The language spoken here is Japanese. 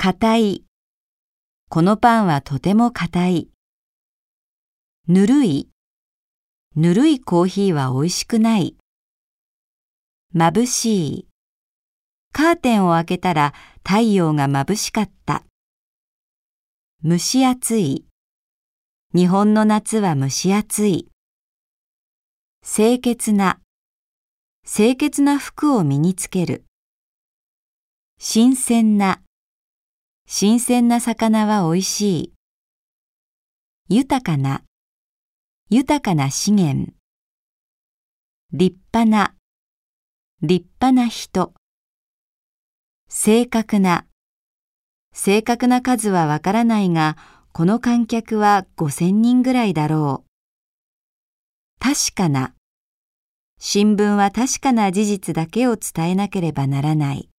硬い。このパンはとても硬い。ぬるい。ぬるいコーヒーはおいしくない。眩しい。カーテンを開けたら太陽が眩しかった。蒸し暑い。日本の夏は蒸し暑い。清潔な。清潔な服を身につける。新鮮な。新鮮な魚はおいしい。豊かな。豊かな資源。立派な。立派な人。正確な。正確な数はわからないが、この観客は5000人ぐらいだろう。確かな。新聞は確かな事実だけを伝えなければならない。